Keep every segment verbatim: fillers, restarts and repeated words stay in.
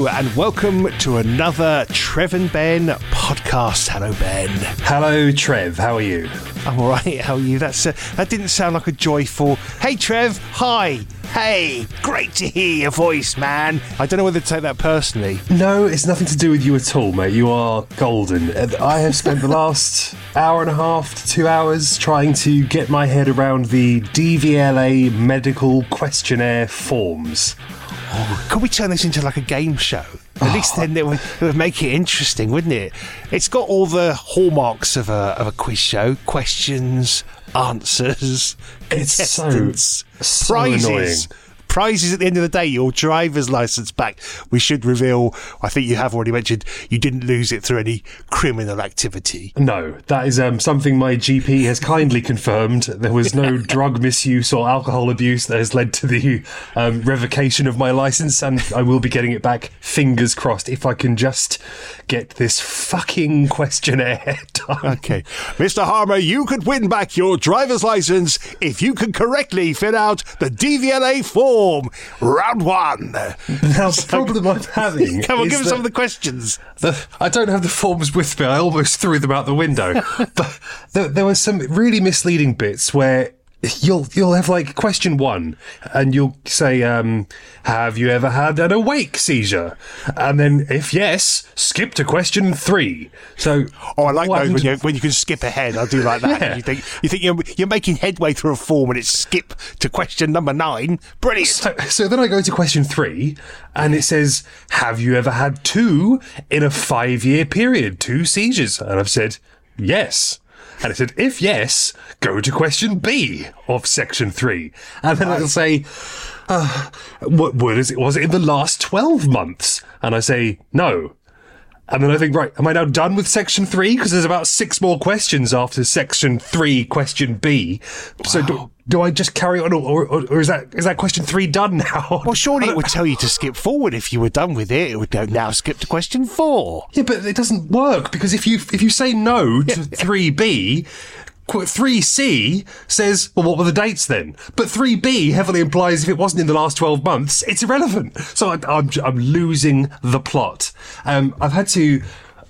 Hello and welcome to another Trev and Ben podcast. Hello, Ben. Hello, Trev. How are you? I'm all right. How are you? That's uh, that didn't sound like a joyful. Hey, Trev. Hi. Hey. Great to hear your voice, man. I don't know whether to take that personally. No, it's nothing to do with you at all, mate. You are golden. I have spent the last hour and a half to two hours trying to get my head around the D V L A medical questionnaire forms. Oh, could we turn this into like a game show? At least then it would, it would make it interesting, wouldn't it? It's got all the hallmarks of a of a quiz show: questions, answers, It's so, contestants, so prizes. annoying. Prizes at the end of the day, your driver's license back. We should reveal, I think you have already mentioned, you didn't lose it through any criminal activity. No, that is um, something my G P has kindly confirmed. There was no drug misuse or alcohol abuse that has led to the um, revocation of my license, and I will be getting it back, fingers crossed, if I can just get this fucking questionnaire done. Okay. Mister Harmer, you could win back your driver's license if you can correctly fill out the D V L A form. Round one. Now, the problem I'm having Come on, is give us that some of the questions. the, I don't have the forms with me. I almost threw them out the window. But there, there were some really misleading bits where you'll you'll have like question one, and you'll say, um, "Have you ever had an awake seizure?" And then, if yes, skip to question three. So, Oh, I like what those when happened- you, when you can skip ahead. I do like that. Yeah. You think you think you're, you're making headway through a form and it's skip to question number nine. Brilliant. So, so then I go to question three, and it says, "Have you ever had two in a five-year period, two seizures?" And I've said, yes. And it said, if yes, go to question B of section three. And then it'll say, uh, what, what is it? Was it in the last twelve months? And I say, no. And then I think, right, am I now done with section three? Because there's about six more questions after section three, question B. So do, do I just carry on, or, or, or is that is that question three done now? Well, surely it would tell you to skip forward if you were done with it. It would go, now skip to question four. Yeah, but it doesn't work, because if you if you say no to three B, three C says, well, what were the dates then? But three B heavily implies if it wasn't in the last twelve months, it's irrelevant. So I, I'm, I'm losing the plot. Um, I've had to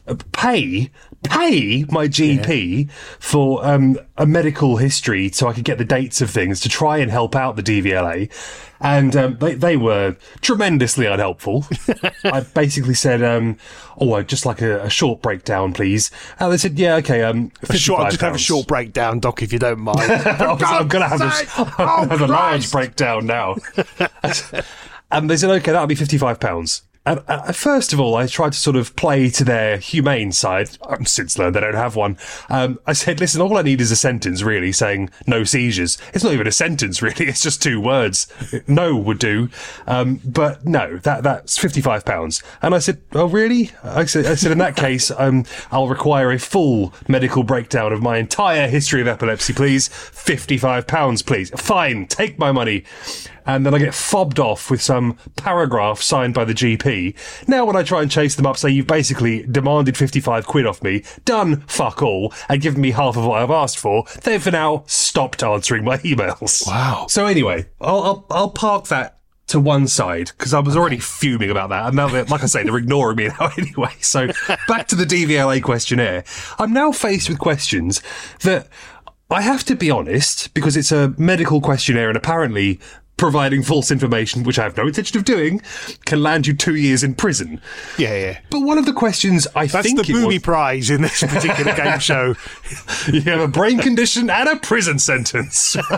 pay pay my G P yeah. for um, a medical history so I could get the dates of things to try and help out the D V L A. And um, they, they were tremendously unhelpful. I basically said, um, oh, I'd just like a, a short breakdown, please. And they said, yeah, okay, um, A short, I'll just have a pounds. short breakdown, Doc, if you don't mind. I was, I'm going to have, a, I'm gonna have a large breakdown now. And they said, okay, that'll be fifty-five pounds. And uh, first of all, I tried to sort of play to their humane side. I've since learned they don't have one. Um, I said, listen, all I need is a sentence, really, saying no seizures. It's not even a sentence, really. It's just two words. No would do. Um, but no, that that's fifty-five pounds. And I said, oh, really? I said, I said in that case, um, I'll require a full medical breakdown of my entire history of epilepsy, please. fifty-five pounds, please. Fine, take my money. And then I get fobbed off with some paragraph signed by the G P. Now when I try and chase them up, say you've basically demanded fifty-five quid off me, done fuck all, and given me half of what I've asked for, they've for now stopped answering my emails. Wow. So anyway, I'll, I'll, I'll park that to one side, because I was already fuming about that, and now, they're, like I say, they're ignoring me now anyway. So back to the D V L A questionnaire. I'm now faced with questions that I have to be honest, because it's a medical questionnaire and apparently providing false information, which I have no intention of doing, can land you two years in prison. Yeah, yeah. But one of the questions I That's think the it booby was, prize in this particular game show. you have a brain condition and a prison sentence.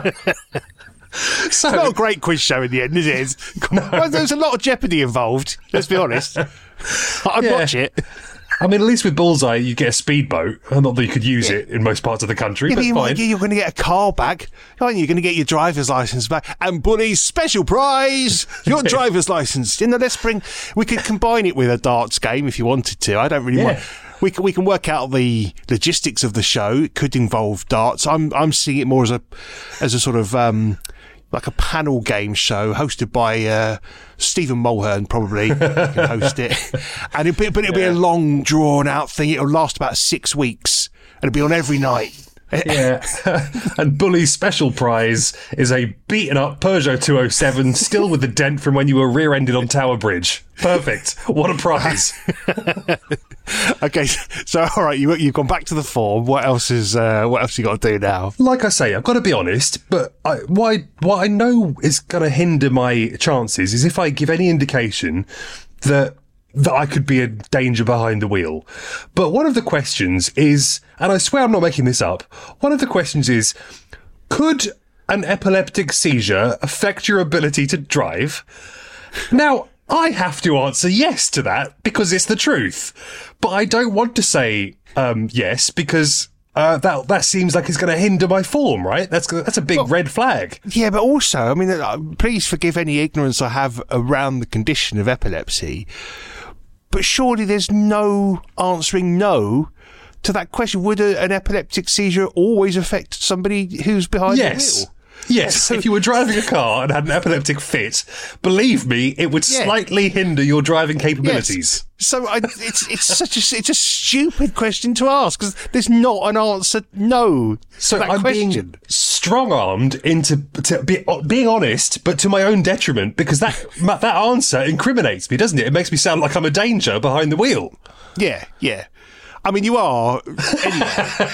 So, Not a great quiz show in the end, is it? It's, well, there's a lot of jeopardy involved, let's be honest. I'd Yeah. watch it. I mean, at least with Bullseye, you get a speedboat. Not that you could use it in most parts of the country, Yeah, but but you fine. might get- you're going to get a car back, aren't you? You're going to get your driver's license back. And Bully's special prize, your driver's license. You know, let's bring... We could combine it with a darts game if you wanted to. I don't really Yeah. mind. We can, we can work out the logistics of the show. It could involve darts. I'm I'm seeing it more as a as a sort of... Um, like a panel game show hosted by uh, Stephen Mulhern, probably can host it. And it'll be, but it'll Yeah. be a long, drawn-out thing. It'll last about six weeks, and it'll be on every night. Yeah. And Bully's special prize is a beaten up Peugeot two oh seven, still with the dent from when you were rear-ended on Tower Bridge. Perfect. What a prize. Okay, so all right, you, you've gone back to the form. What else is uh, what else you got to do now? Like I say, I've got to be honest, but I, what, I, what I know is going to hinder my chances is if I give any indication that that I could be in danger behind the wheel. But one of the questions is, and I swear I'm not making this up, one of the questions is, could an epileptic seizure affect your ability to drive? Now, I have to answer yes to that because it's the truth. But I don't want to say um, yes because uh, that that seems like it's going to hinder my form, right? That's that's a big well, red flag. Yeah, but also, I mean, uh, please forgive any ignorance I have around the condition of epilepsy. But surely there's no answering no to that question. Would a, an epileptic seizure always affect somebody who's behind yes. the wheel? Yes. So, if you were driving a car and had an epileptic fit, believe me, it would yeah. slightly hinder your driving capabilities. Yes. So I, it's it's such a it's a stupid question to ask because there's not an answer no. So to that I'm question. being strong-armed into to be, being honest, but to my own detriment because that that answer incriminates me, doesn't it? It makes me sound like I'm a danger behind the wheel. Yeah, yeah. I mean, you are. Anyway.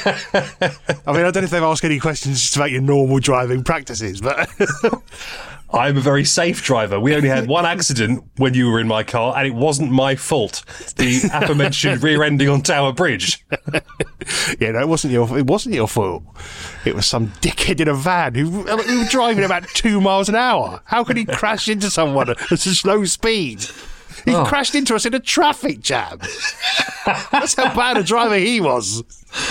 I mean, I don't know if they've asked any questions about your normal driving practices, but I'm a very safe driver. We only had one accident when you were in my car, and it wasn't my fault. The aforementioned rear-ending on Tower Bridge. Yeah, no, it wasn't your. It wasn't your fault. It was some dickhead in a van who, who was driving about two miles an hour. How could he crash into someone at a slow speed? He oh. crashed into us in a traffic jam. That's how bad a driver he was.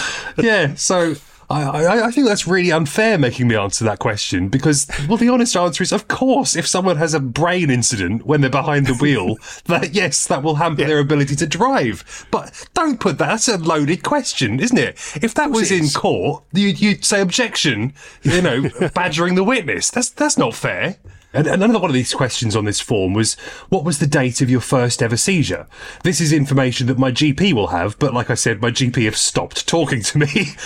Yeah, so I, I, I think that's really unfair making me answer that question because, well, the honest answer is, of course, if someone has a brain incident when they're behind the wheel, that yes, that will hamper yeah. their ability to drive. But don't put that. That's a loaded question, isn't it? If that was in court, you'd, you'd say objection, you know, badgering the witness. That's that's not fair. And another one of these questions on this form was, what was the date of your first ever seizure? This is information that my G P will have, but like I said, my G P have stopped talking to me.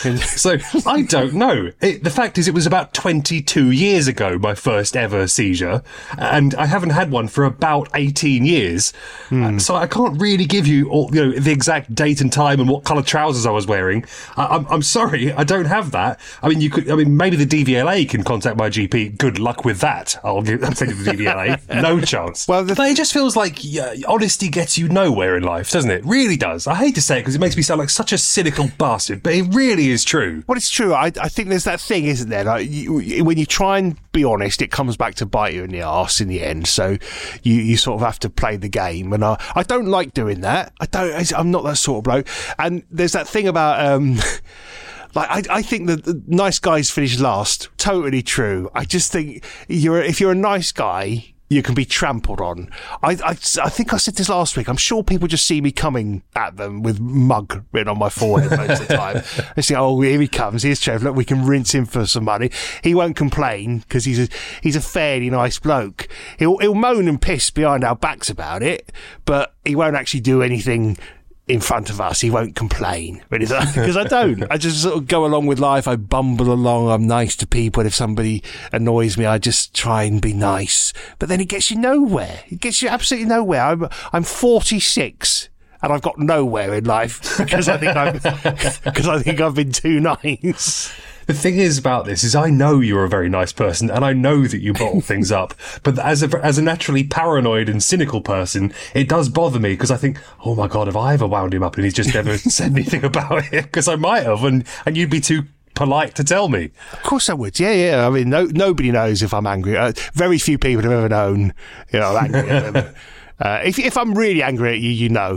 So I don't know. It, the fact is it was about twenty-two years ago, my first ever seizure, and I haven't had one for about eighteen years. Mm. So I can't really give you all, you know, the exact date and time and what colour trousers I was wearing. I, I'm, I'm sorry, I don't have that. I mean, you could, I mean, maybe the D V L A can contact my G P. Good luck with that. I'll give I'm taking the D V L A. No chance. Well, the- but it just feels like yeah, honesty gets you nowhere in life, doesn't it? Really does. I hate to say it because it makes me sound like such a cynical bastard, but it really is true. Well, it's true. I, I think there's that thing, isn't there? Like you, when you try and be honest, it comes back to bite you in the arse in the end. So you, you sort of have to play the game. And I, I don't like doing that. I don't. I'm not that sort of bloke. And there's that thing about. Um, Like, I, I think that the nice guys finish last. Totally true. I just think you're, if you're a nice guy, you can be trampled on. I, I, I think I said this last week. I'm sure people just see me coming at them with mug written on my forehead most of the time. They say, oh, here he comes. Here's Trev. Look, we can rinse him for some money. He won't complain because he's a, he's a fairly nice bloke. He'll, he'll moan and piss behind our backs about it, but he won't actually do anything in front of us. He won't complain because I don't. I just sort of go along with life. I bumble along. I'm nice to people. If somebody annoys me, I just try and be nice. But then it gets you nowhere. It gets you absolutely nowhere. I'm I'm forty-six and I've got nowhere in life because I think I'm because I think I've been too nice. The thing is about this is I know you're a very nice person and I know that you bottle things up, but as a, as a naturally paranoid and cynical person, it does bother me because I think, oh my God, have I ever wound him up and he's just never said anything about it? Because I might have, and, and you'd be too polite to tell me. Of course I would. Yeah, yeah. I mean, no, nobody knows if I'm angry. Uh, very few people have ever known, you know, I'm angry at them. Uh, if if I'm really angry at you, you know.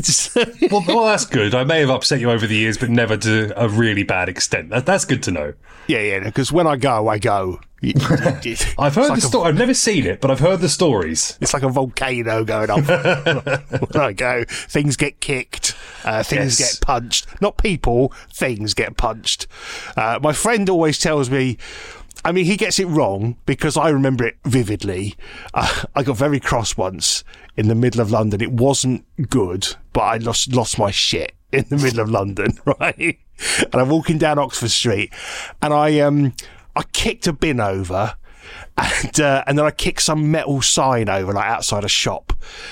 well, well, that's good. I may have upset you over the years, but never to a really bad extent. That, that's good to know. Yeah, yeah, because when I go, I go. I've heard like the story. A... I've never seen it, but I've heard the stories. It's like a volcano going off. When I go, things get kicked, uh, things yes. get punched. Not people, things get punched. Uh, my friend always tells me, I mean, he gets it wrong because I remember it vividly. Uh, I got very cross once in the middle of London. It wasn't good, but I lost lost my shit in the middle of London, right? and I'm walking down Oxford Street, and I um I kicked a bin over. And uh, and then I kicked some metal sign over, like outside a shop,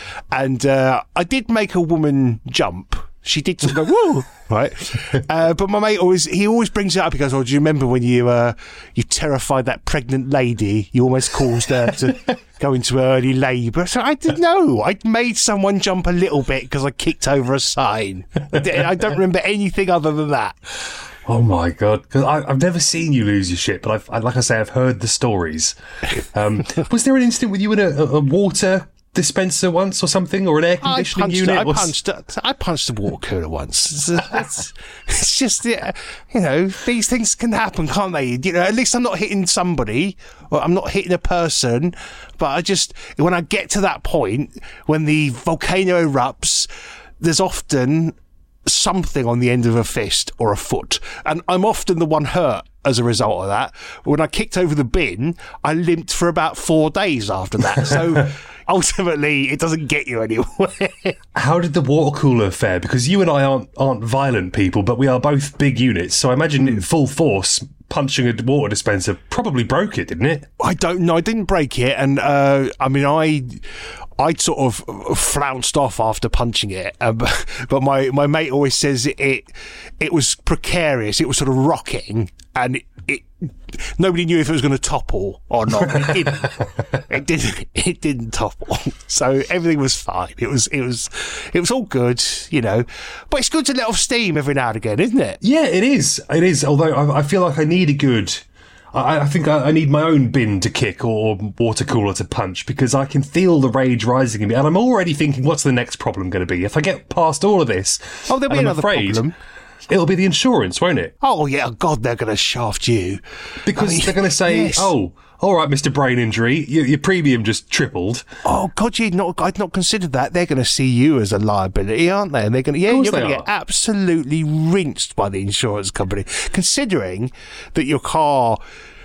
and uh, I did make a woman jump. She did sort of go woo, right? Uh, but my mate always he always brings it up. He goes, "Oh, do you remember when you uh, you terrified that pregnant lady? You almost caused her to go into early labour." So I didn't know. I made someone jump a little bit because I kicked over a sign. I don't remember anything other than that. Oh my God! Because I've never seen you lose your shit, but I've, I, like I say, I've heard the stories. Um, was there an incident with you in a, a water dispenser once, or something, or an air conditioning I unit? A, I punched. A, I punched a water cooler once. It's, it's, it's just, you know, these things can happen, can't they? You know, at least I'm not hitting somebody, or I'm not hitting a person. But I just, when I get to that point, when the volcano erupts, there's often something on the end of a fist or a foot, and I'm often the one hurt as a result of that. When I kicked over the bin, I limped for about four days after that. So ultimately, it doesn't get you anywhere. How did the water cooler fare? Because you and I aren't aren't violent people, but we are both big units. So I imagine in full force, punching a water dispenser probably broke it, didn't it? I don't know. I didn't break it, and uh, I mean, I. I'd sort of flounced off after punching it, uh, but, but my, my mate always says it, it it was precarious. It was sort of rocking, and it, it nobody knew if it was going to topple or not. It didn't. It didn't. It didn't topple. So everything was fine. It was. It was. It was all good, you know. But it's good to let off steam every now and again, isn't it? Yeah, it is. It is. Although I, I feel like I need a good. I, I think I, I need my own bin to kick or water cooler to punch, because I can feel the rage rising in me, and I'm already thinking, what's the next problem going to be? If I get past all of this, oh, there'll be I'm another afraid problem. It'll be the insurance, won't it? Oh yeah, God, they're going to shaft you because I mean, they're going to say, yes. "Oh, all right, Mister Brain Injury, your, your premium just tripled." Oh God, you'd not, I'd not considered that. They're going to see you as a liability, aren't they? And they're going to, yeah, you're going to get absolutely rinsed by the insurance company, considering that your car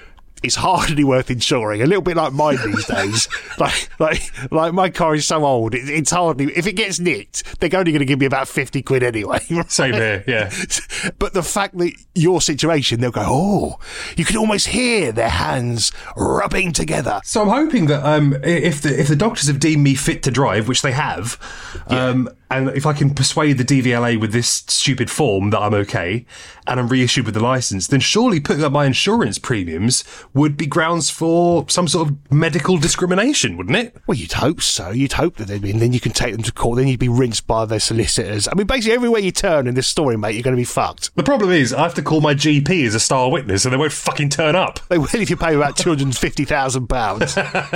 is hardly worth insuring. A little bit like mine these days. Like, like, like my car is so old, it, it's hardly. If it gets nicked, they're only going to give me about fifty quid anyway. Right? Same here, yeah. But the fact that your situation, they'll go, oh, you can almost hear their hands rubbing together. So I'm hoping that um, if the if the doctors have deemed me fit to drive, which they have, yeah. um, and if I can persuade the D V L A with this stupid form that I'm okay, and I'm reissued with the license, then surely putting up my insurance premiums would be grounds for some sort of medical discrimination, wouldn't it? Well, you'd hope so. You'd hope that they'd be, and then you can take them to court. Then you'd be rinsed by their solicitors. I mean, basically, everywhere you turn in this story, mate, you're going to be fucked. The problem is, I have to call my G P as a star witness, and they won't fucking turn up. They will if you pay about two hundred fifty thousand pounds.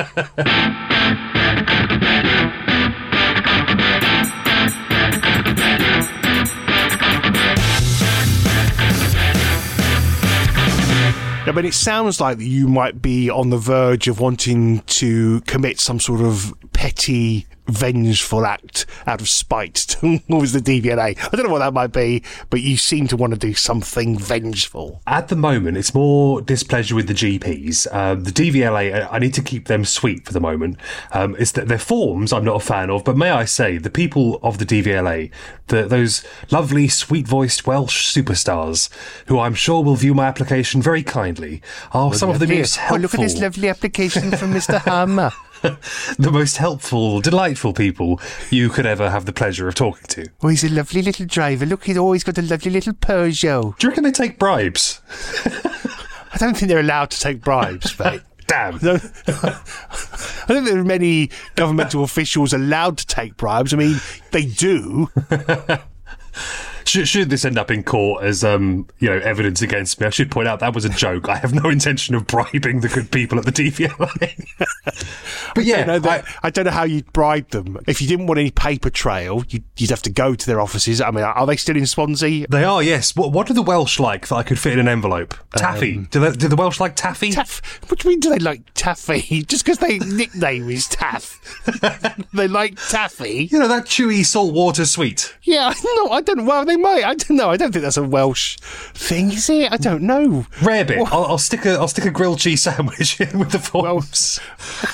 I mean, it sounds like you might be on the verge of wanting to commit some sort of petty, vengeful act out of spite towards the D V L A. I don't know what that might be, but you seem to want to do something vengeful. At the moment, it's more displeasure with the G Ps. Uh, the D V L A, I need to keep them sweet for the moment. Um, it's that their forms I'm not a fan of, but may I say, the people of the D V L A, the, those lovely, sweet-voiced Welsh superstars, who I'm sure will view my application very kindly, are well, some of the most helpful. Oh, look at this lovely application from Mister Hammer. The most helpful, delightful people you could ever have the pleasure of talking to. Oh, he's a lovely little driver. Look, he's always got a lovely little Peugeot. Do you reckon they take bribes? I don't think they're allowed to take bribes, mate. Damn. No, I don't think there are many governmental officials allowed to take bribes. I mean, they do. Should, should this end up in court as um, you know, evidence against me, I should point out that was a joke. I have no intention of bribing the good people at the D V L A. But yeah, I don't, know that, I, I don't know how you'd bribe them. If you didn't want any paper trail, you'd, you'd have to go to their offices. I mean, are they still in Swansea? They are, yes. What, what do the Welsh like that I could fit in an envelope? Taffy. Um, do, they, do the Welsh like taffy? Taff. What do you mean? Do they like taffy? Just because their nickname is Taff, they like taffy. You know, that chewy saltwater sweet. Yeah, no, I don't know. Well, they might. I don't know. I don't think that's a Welsh thing, is it? I don't know. Rare bit. I'll, I'll stick a I'll stick a grilled cheese sandwich in with the forms. So yes,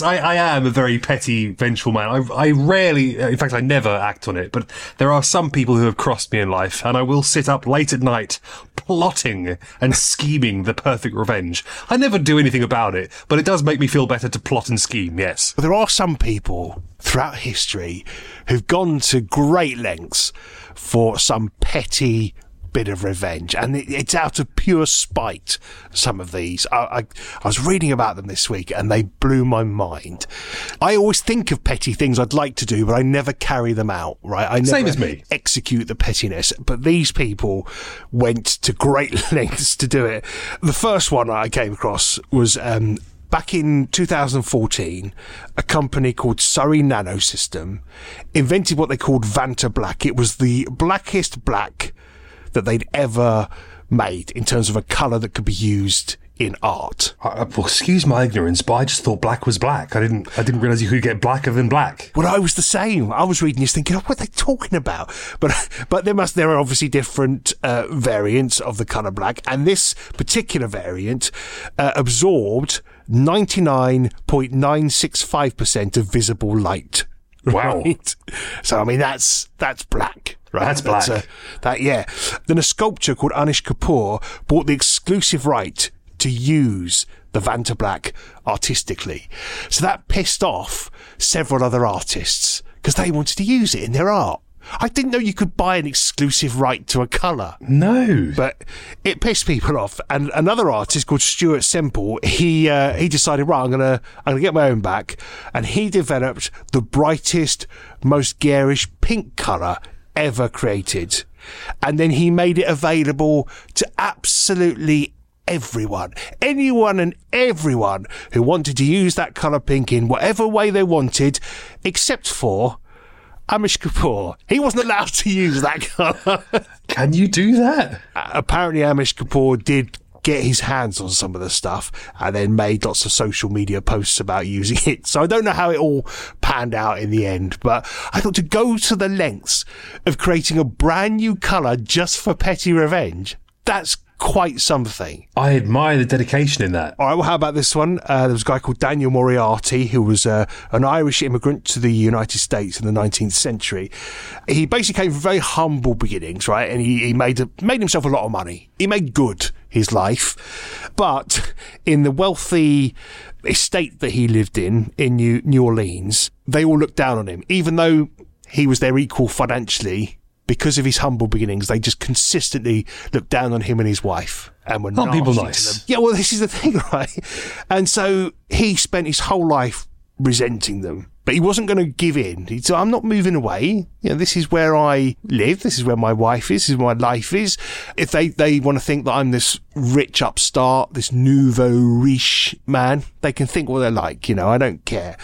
I, I am a very petty, vengeful man. I, I rarely, in fact, I never act on it, but there are some people who have crossed me in life, and I will sit up late at night plotting and scheming the perfect revenge. I never do anything about it, but it does make me feel better to plot and scheme, yes. But there are some people throughout history who've gone to great lengths for some petty bit of revenge, and it, it's out of pure spite. Some of these I, I, I was reading about them this week and they blew my mind. I always think of petty things I'd like to do, but I never carry them out, right? I never Same as me. execute the pettiness, but these people went to great lengths to do it. The first one I came across was um back in two thousand fourteen, a company called Surrey Nanosystem invented what they called Vanta Black. It was the blackest black that they'd ever made in terms of a colour that could be used in art. Uh, well, excuse my ignorance, but I just thought black was black. I didn't I didn't realise you could get blacker than black. Well, I was the same. I was reading this thinking, oh, what are they talking about? But but there must there are obviously different uh, variants of the colour black, and this particular variant uh, absorbed ninety-nine point nine six five percent of visible light. Wow. Right? So, I mean, that's that's black. Right? That's black. That's, uh, that, yeah. Then a sculptor called Anish Kapoor bought the exclusive right to use the Vanta Black artistically. So that pissed off several other artists because they wanted to use it in their art. I didn't know you could buy an exclusive right to a colour. No. But it pissed people off. And another artist called Stuart Semple, he uh, he decided, right, I'm going to I'm gonna get my own back. And he developed the brightest, most garish pink colour ever created. And then he made it available to absolutely everyone. Anyone and everyone who wanted to use that colour pink in whatever way they wanted, except for Anish Kapoor. He wasn't allowed to use that colour. Can you do that? Uh, apparently Anish Kapoor did get his hands on some of the stuff and then made lots of social media posts about using it. So I don't know how it all panned out in the end, but I thought to go to the lengths of creating a brand new colour just for petty revenge, that's quite something. I admire the dedication in that. All right, well, how about this one? Uh, there was a guy called Daniel Moriarty, who was uh, an Irish immigrant to the United States in the nineteenth century. He basically came from very humble beginnings, right? And he, he made a, made himself a lot of money. He made good his life. But in the wealthy estate that he lived in, in New, New Orleans, they all looked down on him. Even though he was their equal financially, because of his humble beginnings, they just consistently looked down on him and his wife. And were Aren't people nasty nice? to them. Yeah, well, this is the thing, right? And so he spent his whole life resenting them. But he wasn't going to give in. He said, I'm not moving away. You know, this is where I live. This is where my wife is. This is where my life is. If they, they want to think that I'm this rich upstart, this nouveau riche man, they can think what they like. You know, I don't care.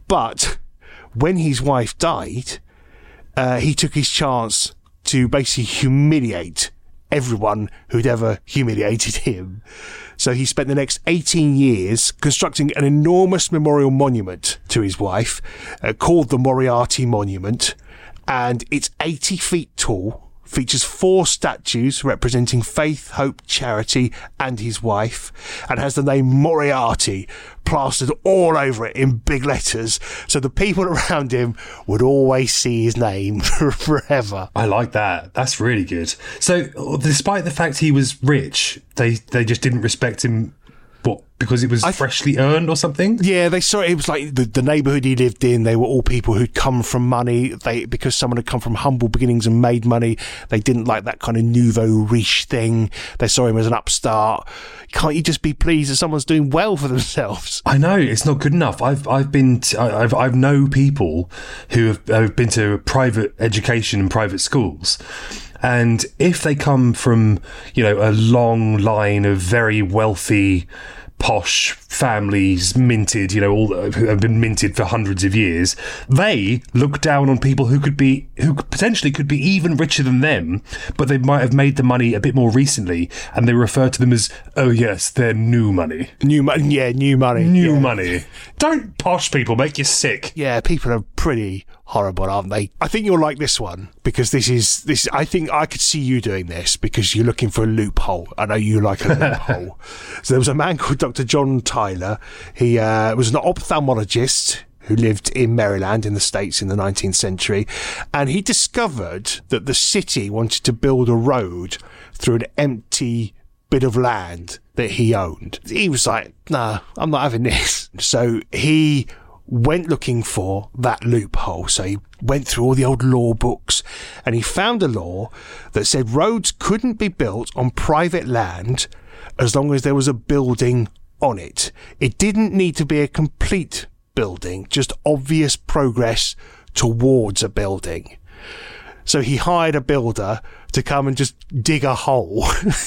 But when his wife died, Uh, he took his chance to basically humiliate everyone who'd ever humiliated him. So he spent the next eighteen years constructing an enormous memorial monument to his wife, uh, called the Moriarty Monument, and it's eighty feet tall, features four statues representing faith, hope, charity, and his wife, and has the name Moriarty plastered all over it in big letters, so the people around him would always see his name forever. I like that. That's really good. So, despite the fact he was rich, they they just didn't respect him. What? Because it was th- freshly earned or something? Yeah, they saw it. It was like the, the neighbourhood he lived in. They were all people who'd come from money. They because someone had come from humble beginnings and made money. They didn't like that kind of nouveau riche thing. They saw him as an upstart. Can't you just be pleased that someone's doing well for themselves? I know it's not good enough. I've I've been to, I've I've know people who have, have been to private education and private schools. And if they come from, you know, a long line of very wealthy, posh families, minted, you know, all who have been minted for hundreds of years, they look down on people who could be, who potentially could be even richer than them, but they might have made the money a bit more recently, and they refer to them as, oh yes, they're new money. New money, yeah, new money. New yeah. money. Don't posh people make you sick. Yeah, people are pretty horrible, aren't they? I think you'll like this one because this is this. I think I could see you doing this because you're looking for a loophole. I know you like a loophole. So there was a man called Doctor John Tyler. He uh, was an ophthalmologist who lived in Maryland in the States in the nineteenth century, and he discovered that the city wanted to build a road through an empty bit of land that he owned. He was like, nah, I'm not having this. So he went looking for that loophole. So he went through all the old law books and he found a law that said roads couldn't be built on private land as long as there was a building on it. It didn't need to be a complete building, just obvious progress towards a building. So he hired a builder to come and just dig a hole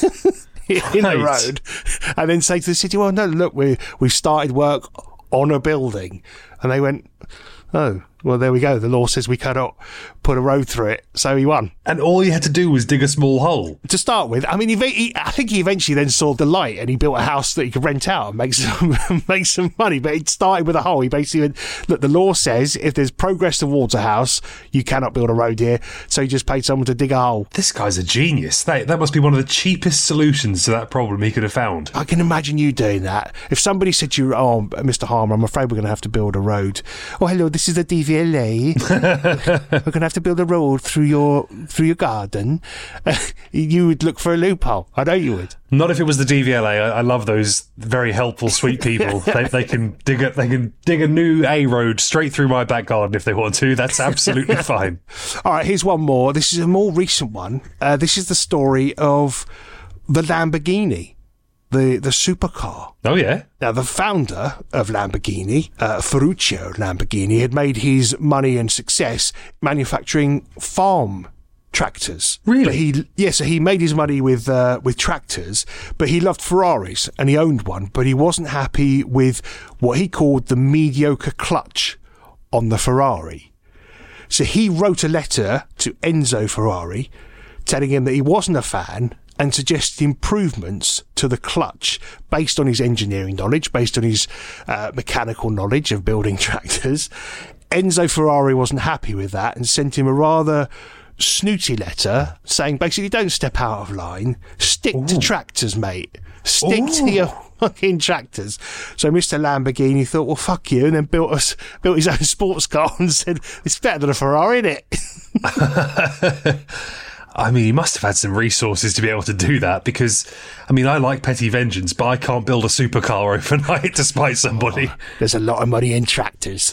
in right. the road and then say to the city, well, no, look, we, we've started work on a building. And they went, oh, well, there we go. The law says we cannot put a road through it. So he won. And all he had to do was dig a small hole. To start with. I mean, he, he, I think he eventually then saw the light and he built a house that he could rent out and make some, make some money. But it started with a hole. He basically went, look, the law says if there's progress towards a house, you cannot build a road here. So he just paid someone to dig a hole. This guy's a genius. That, that must be one of the cheapest solutions to that problem he could have found. I can imagine you doing that. If somebody said to you, oh, Mister Harmer, I'm afraid we're going to have to build a road. Oh, hello, this is the D V L A. We're going to have to build a road through your through your garden. Uh, you would look for a loophole. I know you would. Not if it was the D V L A. I, I love those very helpful, sweet people. they, they can dig a, they can dig a new A road straight through my back garden if they want to. That's absolutely fine. All right, here's one more. This is a more recent one. Uh, this is the story of the Lamborghini. The the supercar. Oh, yeah. Now, the founder of Lamborghini, uh, Ferruccio Lamborghini, had made his money and success manufacturing farm tractors. Really? But he, yeah, so he made his money with uh, with tractors, but he loved Ferraris and he owned one, but he wasn't happy with what he called the mediocre clutch on the Ferrari. So he wrote a letter to Enzo Ferrari telling him that he wasn't a fan and suggested improvements to the clutch based on his engineering knowledge, based on his uh, mechanical knowledge of building tractors. Enzo Ferrari wasn't happy with that and sent him a rather snooty letter saying basically, don't step out of line, stick Ooh. to tractors, mate. Stick Ooh. to your fucking tractors. So Mister Lamborghini thought, well, fuck you, and then built us built his own sports car and said, it's better than a Ferrari, isn't it? I mean, he must have had some resources to be able to do that because, I mean, I like petty vengeance, but I can't build a supercar overnight to spite somebody. Oh, there's a lot of money in tractors.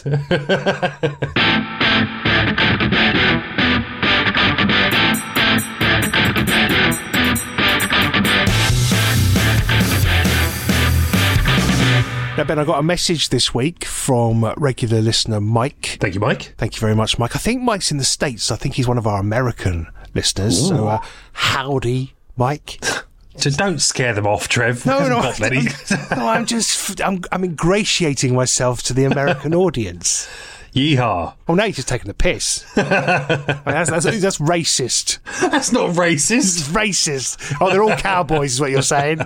Now, Ben, I got a message this week from regular listener Mike. Thank you, Mike. Thank you very much, Mike. I think Mike's in the States. I think he's one of our American listeners. Ooh. So, uh, howdy, Mike. So don't scare them off, Trev. No, no, got many. no. I'm just, I'm, I'm ingratiating myself to the American audience. Yeehaw! Oh, now you're just taking the piss. I mean, that's, that's, that's racist. That's not racist. It's racist. Oh, they're all cowboys, is what you're saying.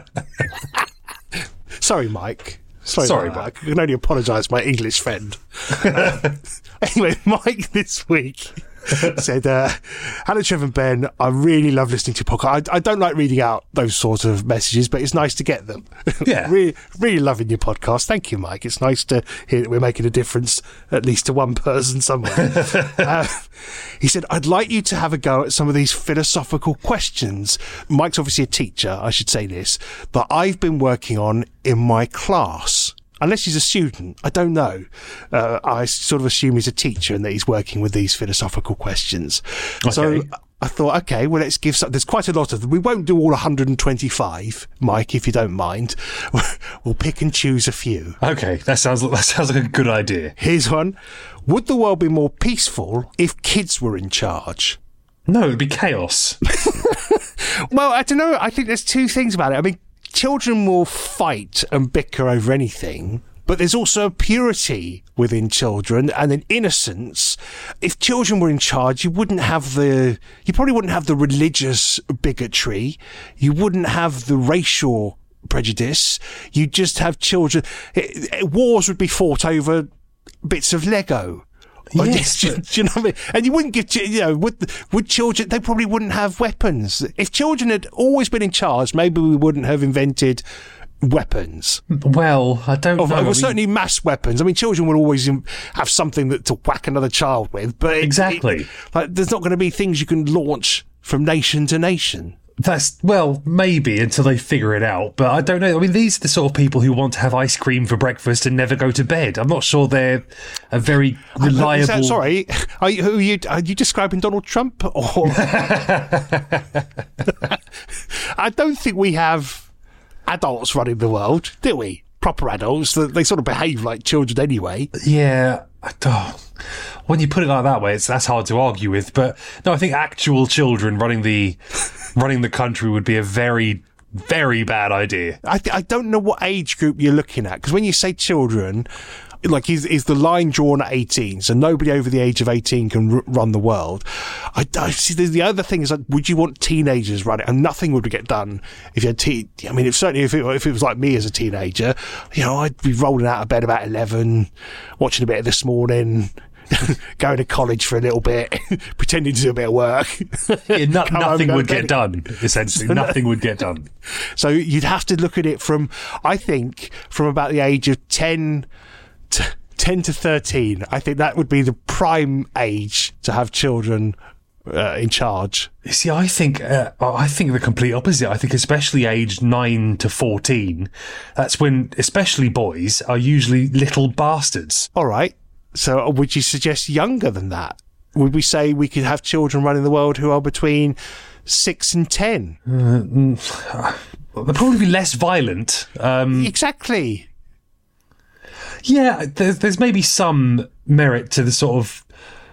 Sorry, Mike. Sorry, Sorry Mike. Mike. I can only apologise, my English friend. uh, anyway, Mike this week said, uh, hello, Trev and Ben. I really love listening to your podcast. I, I don't like reading out those sort of messages, but it's nice to get them. Yeah. really, really loving your podcast. Thank you, Mike. It's nice to hear that we're making a difference, at least to one person somewhere. uh, he said, I'd like you to have a go at some of these philosophical questions. Mike's obviously a teacher, I should say this, that I've been working on in my class. Unless he's a student, I don't know. Uh, I sort of assume he's a teacher and that he's working with these philosophical questions. Okay. So I thought, okay, well, let's give some. There's quite a lot of them. We won't do all one hundred twenty-five, Mike, if you don't mind. We'll pick and choose a few. Okay, that sounds that sounds like a good idea. Here's one. Would the world be more peaceful if kids were in charge? No, it'd be chaos. Well, I don't know. I think there's two things about it. I mean, children will fight and bicker over anything, but there's also a purity within children and an innocence. If children were in charge, you wouldn't have the, you probably wouldn't have the religious bigotry. You wouldn't have the racial prejudice. You'd just have children. It, it, wars would be fought over bits of Lego Yes, do, do you know what I mean? And you wouldn't give, you know, would would children? They probably wouldn't have weapons. If children had always been in charge, maybe we wouldn't have invented weapons. Well, I don't of, know. Well, I mean, certainly mass weapons. I mean, children will always have something that to whack another child with. But it, exactly, it, like, there's not going to be things you can launch from nation to nation. That's, well, maybe until they figure it out. But I don't know. I mean, these are the sort of people who want to have ice cream for breakfast and never go to bed. I'm not sure they're a very reliable... That, sorry, are you, who are, you, are you describing Donald Trump? Or I don't think we have adults running the world, do we? Proper adults. They sort of behave like children anyway. Yeah, I don't... When you put it like that way, it's that's hard to argue with. But no, I think actual children running the running the country would be a very, very bad idea. I th- I don't know what age group you're looking at, because when you say children, like is is the line drawn at eighteen? So nobody over the age of eighteen can r- run the world. I, I see. The other thing is, like, would you want teenagers running? And nothing would get done if you had teen. I mean, if certainly if it, if it was like me as a teenager, you know, I'd be rolling out of bed about eleven, watching a bit of This Morning. Going to college for a little bit, pretending to do a bit of work. Yeah, no, nothing would get done, essentially. Nothing would get done. So you'd have to look at it from, I think, from about the age of ten to, ten to thirteen. I think that would be the prime age to have children uh, in charge. You see, I think uh, I think the complete opposite. I think especially aged nine to fourteen, that's when, especially boys, are usually little bastards. All right. So would you suggest younger than that? Would we say we could have children running the world who are between six and ten? Uh, they'll probably be less violent. Um, exactly. Yeah, there's, there's maybe some merit to the sort of,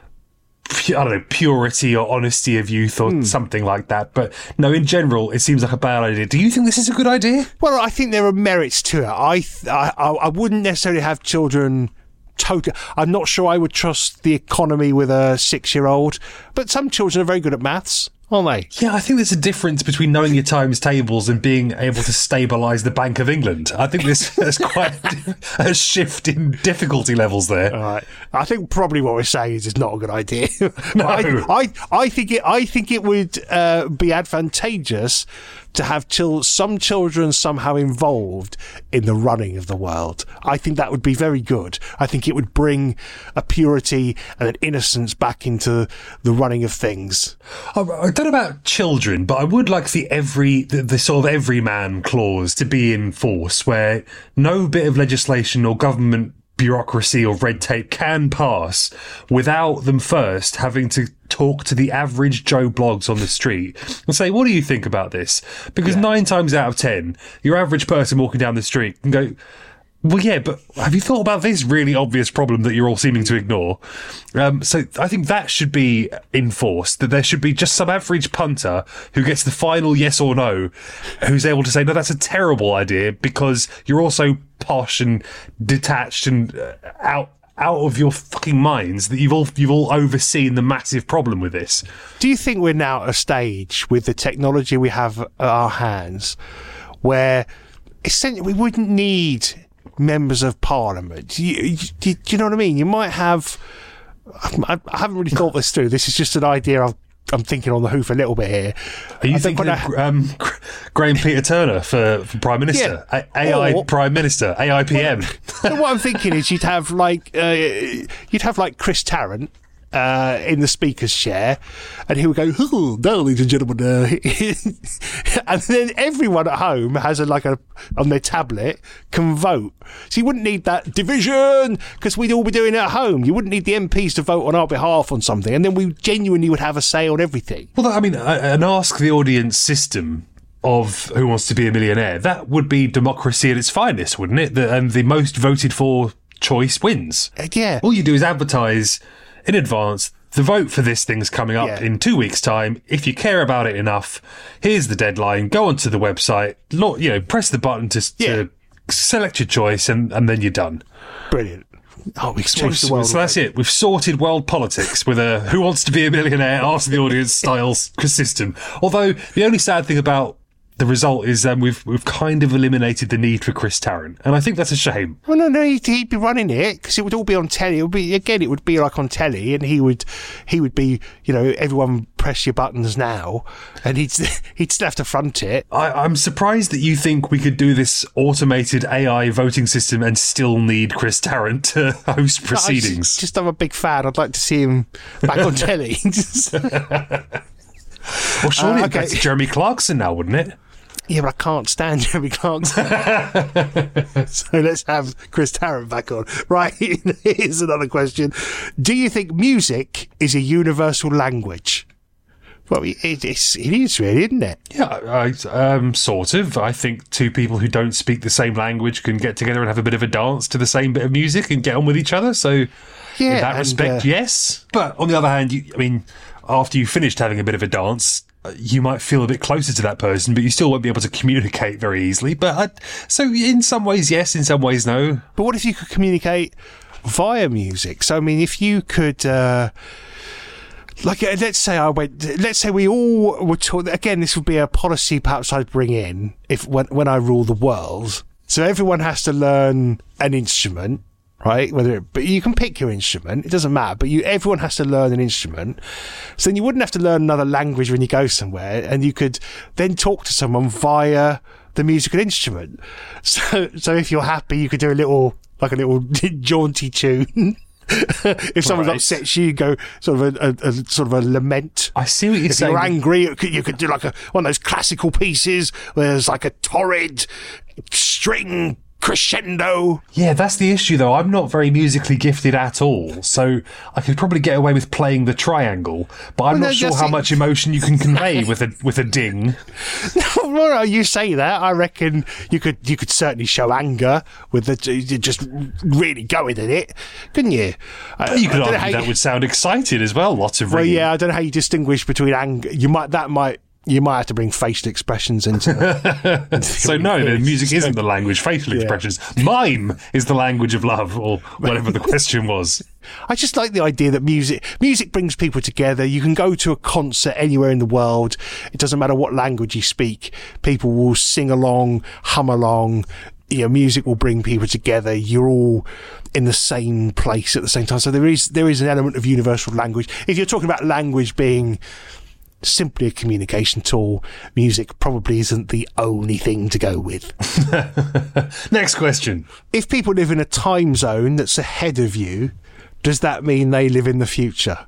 I don't know, purity or honesty of youth or mm. something like that. But no, in general, it seems like a bad idea. Do you think this is a good idea? Well, I think there are merits to it. I th- I, I wouldn't necessarily have children... Totally. I'm not sure I would trust the economy with a six-year-old, but some children are very good at maths, aren't they? Yeah, I think there's a difference between knowing your times tables and being able to stabilise the Bank of England. I think there's, there's quite a shift in difficulty levels there. All right. I think probably what we're saying is it's not a good idea. No. I, I, I think it. I think it would uh, be advantageous to have chil- some children somehow involved in the running of the world. I think that would be very good. I think it would bring a purity and an innocence back into the running of things. I don't know about children, but I would like the every the, the sort of everyman clause to be in force, where no bit of legislation or government bureaucracy or red tape can pass without them first having to talk to the average Joe Bloggs on the street and say, what do you think about this? Because yeah. nine times out of ten, your average person walking down the street can go, well, yeah, but have you thought about this really obvious problem that you're all seeming to ignore? Um, so I think that should be enforced, that there should be just some average punter who gets the final yes or no, who's able to say, no, that's a terrible idea, because you're also posh and detached and uh, out out of your fucking minds that you've all you've all overseen the massive problem with this. Do you think we're now at a stage with the technology we have at our hands where essentially we wouldn't need members of parliament? You, you, do you know what I mean? You might have... I, I haven't really thought this through. This is just an idea I've I'm thinking on the hoof a little bit here. Are you thinking of I, um, Graham Peter Turner for, for Prime Minister? Yeah. A- AI or, Prime Minister, A I P M. Well, what I'm thinking is you'd have like uh, you'd have like Chris Tarrant uh, in the speaker's chair, and he would go, "Oh, no, ladies and gentlemen," uh, and then everyone at home has a like a on their tablet can vote. So you wouldn't need that division because we'd all be doing it at home. You wouldn't need the M Ps to vote on our behalf on something, and then we genuinely would have a say on everything. Well, I mean, an ask the audience system of Who Wants to Be a Millionaire, that would be democracy at its finest, wouldn't it? The, and the most voted for choice wins. Uh, yeah. All you do is advertise in advance, the vote for this thing's coming up yeah. in two weeks' time. If you care about it enough, here's the deadline. Go onto the website, you know, press the button to, yeah. to select your choice, and, and then you're done. Brilliant. Oh, we've changed the world. So that's it. We've sorted world politics with a Who Wants to Be a Millionaire, Ask the Audience style system. Although the only sad thing about the result is um, we've we've kind of eliminated the need for Chris Tarrant, and I think that's a shame. Well, no, no, he'd, he'd be running it because it would all be on telly. It would be again, it would be like on telly, and he would he would be, you know, everyone press your buttons now, and he'd he'd still have to front it. I, I'm surprised that you think we could do this automated A I voting system and still need Chris Tarrant to host proceedings. No, just, just I'm a big fan. I'd like to see him back on telly. Well, surely uh, okay. That's Jeremy Clarkson now, wouldn't it? Yeah, but I can't stand Jeremy Clarkson. So let's have Chris Tarrant back on. Right, here's another question. Do you think music is a universal language? Well, it, it's, it is really, isn't it? Yeah, I, um, sort of. I think two people who don't speak the same language can get together and have a bit of a dance to the same bit of music and get on with each other. So yeah, in that and, respect, uh, yes. But on the other hand, you, I mean, after you finished having a bit of a dance, you might feel a bit closer to that person, but you still won't be able to communicate very easily. But I, so in some ways, yes, in some ways, no. But what if you could communicate via music? So, I mean, if you could... Uh, Like, let's say I went, let's say we all were taught, again, this would be a policy perhaps I'd bring in if, when, when I rule the world. So everyone has to learn an instrument, right? Whether it, but you can pick your instrument. It doesn't matter, but you, everyone has to learn an instrument. So then you wouldn't have to learn another language when you go somewhere, and you could then talk to someone via the musical instrument. So, so if you're happy, you could do a little, like a little jaunty tune. If someone right. upsets you, you go sort of a, a, a sort of a lament. I see what you're if saying. If you're angry, you could, you could do like a, one of those classical pieces where there's like a torrid string crescendo. Yeah, that's the issue though. I'm not very musically gifted at all, so I could probably get away with playing the triangle, but I'm well, not no, sure how it. much emotion you can convey with a with a ding. No, well, you say that. I reckon you could you could certainly show anger with the just really going in it, couldn't you? Uh, you could argue that you, would sound excited as well. Lots of well, ringing. yeah. I don't know how you distinguish between anger. You might that might. You might have to bring facial expressions into it. So no, the music isn't the language. Facial yeah. expressions. Mime is the language of love, or whatever the question was. I just like the idea that music music brings people together. You can go to a concert anywhere in the world. It doesn't matter what language you speak. People will sing along, hum along. You know, music will bring people together. You're all in the same place at the same time. So there is there is an element of universal language. If you're talking about language being simply a communication tool, music probably isn't the only thing to go with. Next question. If If people live in a time zone that's ahead of you, does that mean they live in the future?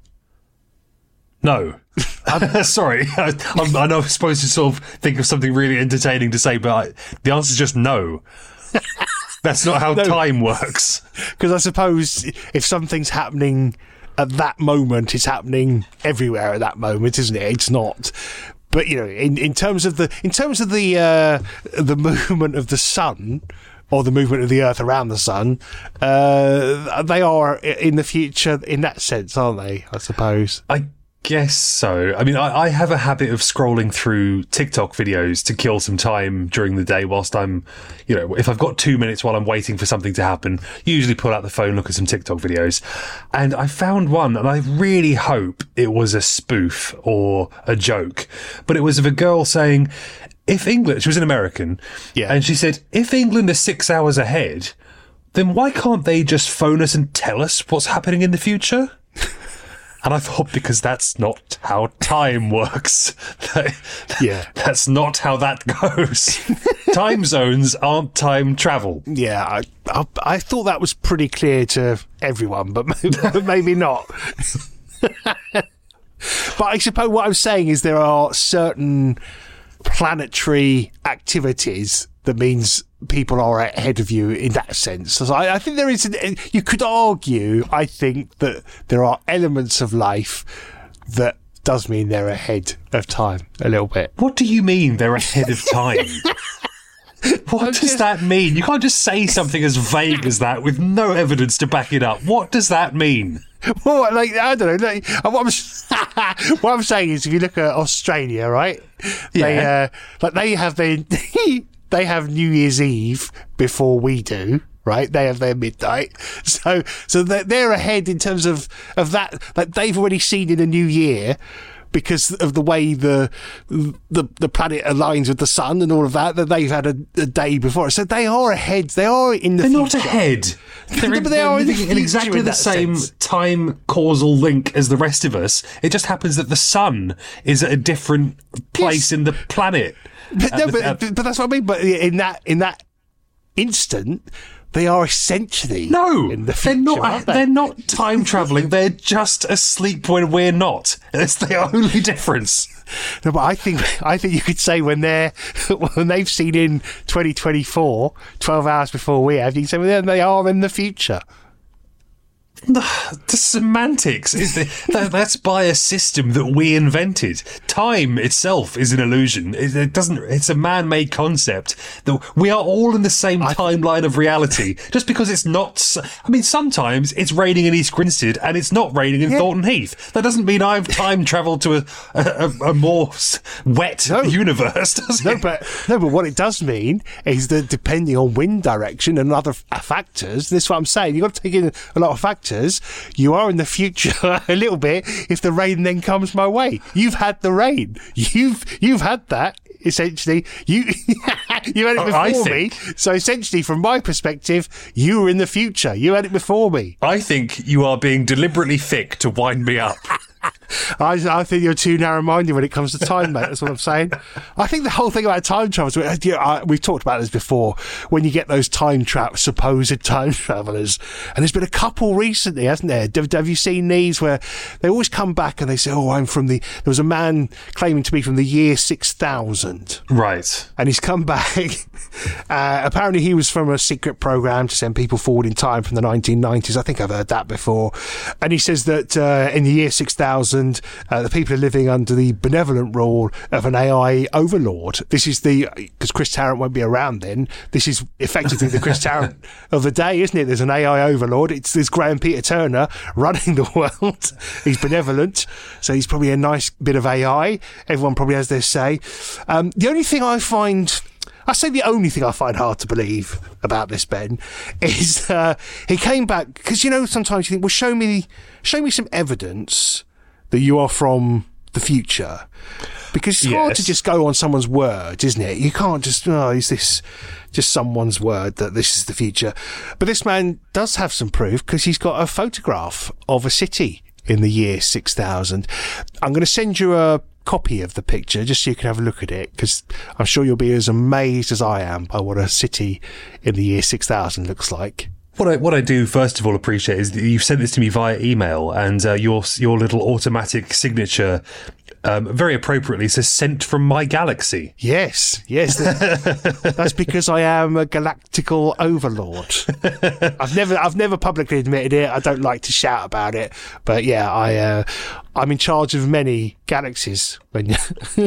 No. I'm sorry. I, I'm, I know I'm supposed to sort of think of something really entertaining to say, but I, the answer is just no. That's not how No. time works. Because I suppose if something's happening at that moment, it's happening everywhere at that moment, isn't it? It's not. But you know, in, in terms of the in terms of the uh, the movement of the sun, or the movement of the Earth around the sun, uh, they are in the future in that sense, aren't they? I suppose. I guess so. I mean, I, I have a habit of scrolling through TikTok videos to kill some time during the day whilst I'm, you know, if I've got two minutes while I'm waiting for something to happen, usually pull out the phone, look at some TikTok videos. And I found one, and I really hope it was a spoof or a joke, but it was of a girl saying, if England, she was an American, Yeah. and she said, if England is six hours ahead, then why can't they just phone us and tell us what's happening in the future? And I thought, because that's not how time works. Yeah. That's not how that goes. Time zones aren't time travel. Yeah, I, I I thought that was pretty clear to everyone, but maybe, but maybe not. But I suppose what I'm saying is there are certain planetary activities that means people are ahead of you in that sense. So I, I think there is, an, you could argue, I think, that there are elements of life that does mean they're ahead of time a little bit. What do you mean they're ahead of time? What does just- that mean? You can't just say something as vague as that with no evidence to back it up. What does that mean? Well, like, I don't know. Like, what, I'm, what I'm saying is, if you look at Australia, right? They, Yeah. uh, like they have their, they have New Year's Eve before we do, right? They have their midnight, so so they're, they're ahead in terms of of that. Like they've already seen in a new year because of the way the the the planet aligns with the sun and all of that, that they've had a, a day before. So they are ahead. They are in the They're future. not ahead. They're, in, but they they're are in, living the in exactly in the that same sense. time causal link as the rest of us. It just happens that the sun is at a different place Yes. in the planet. But, no, the- but, at- but that's what I mean. But in that in that instant, they are essentially No, in the they're future. not. aren't they? They're not time traveling. They're just asleep when we're not. That's the only difference. No, but I think I think you could say when they're when they've seen in twenty twenty-four, twelve hours before we have, you can say well, they are in the future. The semantics is the, that, that's by a system that we invented. Time itself is an illusion. It, it doesn't. It's a man-made concept. That we are all in the same I, timeline of reality. Just because it's not. s- I mean, sometimes it's raining in East Grinstead and it's not raining in Yeah. Thornton Heath. That doesn't mean I've time travelled to a, a, a, a more s- wet No. universe. Does No, it? but no, but what it does mean is that depending on wind direction and other f- factors, this is what I'm saying. You've got to take in a lot of factors. You are in the future a little bit if the rain then comes my way. You've had the rain. You've you've had that. Essentially, you you had it before I me. think- So essentially, from my perspective, you were in the future. You had it before me. I think you are being deliberately thick to wind me up. I, I think you're too narrow-minded when it comes to time, mate. That's what I'm saying. I think the whole thing about time travel, is- you know, I- we've talked about this before, when you get those time tra- supposed time travelers, and there's been a couple recently, hasn't there? Have, have you seen these where they always come back and they say, oh, I'm from the, there was a man claiming to be from the year six thousand. Right. And he's come back. Uh, apparently, he was from a secret program to send people forward in time from the nineteen nineties. I think I've heard that before. And he says that uh, in the year six thousand, uh, the people are living under the benevolent rule of an A I overlord. This is the, because Chris Tarrant won't be around then, this is effectively the Chris Tarrant of the day, isn't it? There's an A I overlord. It's this Graham Peter Turner running the world. He's benevolent, so he's probably a nice bit of A I. Everyone probably has their say. Um, the only thing I find... I say the only thing I find hard to believe about this, Ben, is uh, he came back because, you know, sometimes you think, well, show me, show me some evidence that you are from the future, because it's hard Yes. to just go on someone's word, isn't it? You can't just, oh, is this just someone's word that this is the future? But this man does have some proof because he's got a photograph of a city in the year six thousand. I'm going to send you a copy of the picture just so you can have a look at it, because I'm sure you'll be as amazed as I am by what a city in the year six thousand looks like. What I what I do first of all appreciate is that you've sent this to me via email, and uh, your your little automatic signature um, very appropriately says "sent from my galaxy." Yes, yes. that- that's because I am a galactical overlord. I've never, I've never publicly admitted it. I don't like to shout about it, but yeah, I, uh, I'm in charge of many galaxies. When you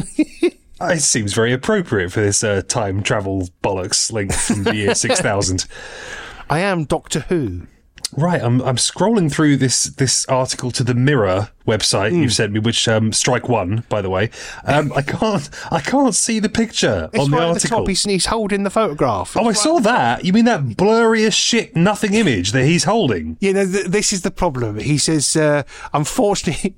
It seems very appropriate for this uh, time travel bollocks link from the year six thousand. I am Doctor Who. Right, I'm I'm scrolling through this this article to the Mirror website Mm. you've sent me, which um, strike one, by the way. Um, I can't I can't see the picture It's on the right at the article. top. He's, he's holding the photograph. Oh, I saw that. You mean that blurry as shit nothing image that he's holding? You know, th- this is the problem. He says, uh, unfortunately.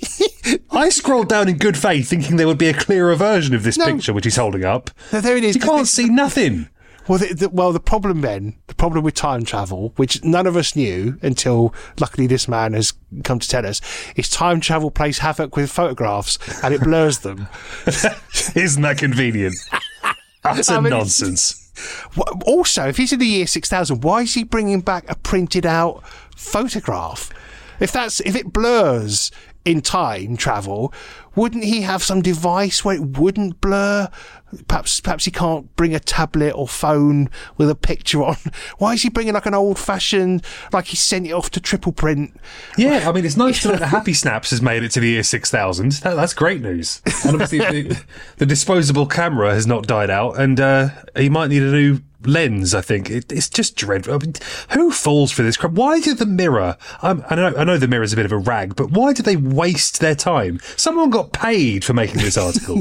I scrolled down in good faith, thinking there would be a clearer version of this No. picture, which he's holding up. No, there it is. You can't see nothing. Well, the, the, well, the problem then, the problem with time travel, which none of us knew until luckily this man has come to tell us, is time travel plays havoc with photographs and it blurs them. Isn't that convenient? Utter I mean, it's- nonsense. Wha- Also, if he's in the year six thousand, why is he bringing back a printed out photograph? If that's, if it blurs in time travel, wouldn't he have some device where it wouldn't blur? Perhaps, perhaps he can't bring a tablet or phone with a picture on. Why is he bringing like an old fashioned, like he sent it off to triple print? Yeah, I mean, it's nice to know that Happy Snaps has made it to the year six thousand. That, that's great news. And obviously, the, the disposable camera has not died out, and uh, he might need a new lens, I think. It, it's just dreadful. I mean, who falls for this crap? Why did the Mirror, um, I, know, I know the Mirror is a bit of a rag, but why did they waste their time? Someone got paid for making this article.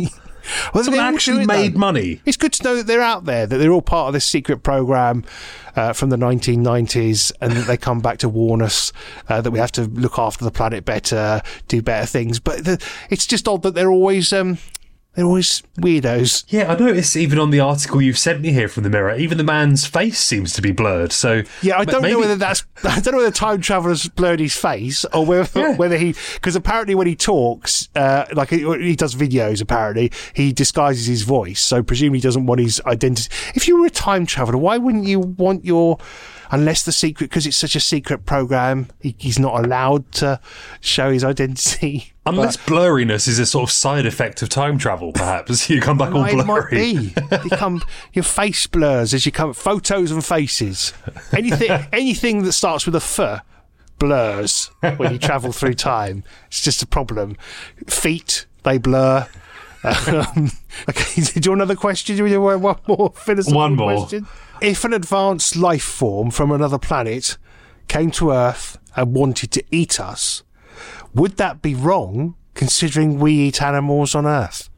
Well, someone actually made though. money. It's good to know that they're out there, that they're all part of this secret program uh, from the nineteen nineties, and that they come back to warn us uh, that we have to look after the planet better, do better things. But the, it's just odd that they're always... Um, They're always weirdos. Yeah, I noticed even on the article you've sent me here from the Mirror, even the man's face seems to be blurred. So yeah, I don't maybe... know whether that's I don't know whether time traveler's blurred his face or whether yeah. whether he because apparently when he talks, uh, like he, he does videos, apparently he disguises his voice. So presumably he doesn't want his identity. If you were a time traveler, why wouldn't you want your Unless the secret, because it's such a secret program, he, he's not allowed to show his identity. Unless but, blurriness is a sort of side effect of time travel, perhaps. You come back all blurry. It might be. You come, your face blurs as you come. Photos and faces. Anything, anything that starts with a F blurs when you travel through time. It's just a problem. Feet, they blur. Um, okay, do you want another question? Do you want one more philosophical one more. question? If an advanced life form from another planet came to Earth and wanted to eat us, would that be wrong, considering we eat animals on Earth?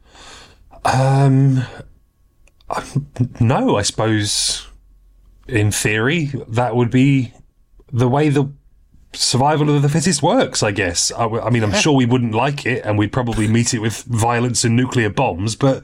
Um, no, I suppose in theory that would be the way the survival of the fittest works, I guess. I, I mean, I'm yeah. sure we wouldn't like it, and we'd probably meet it with violence and nuclear bombs, but...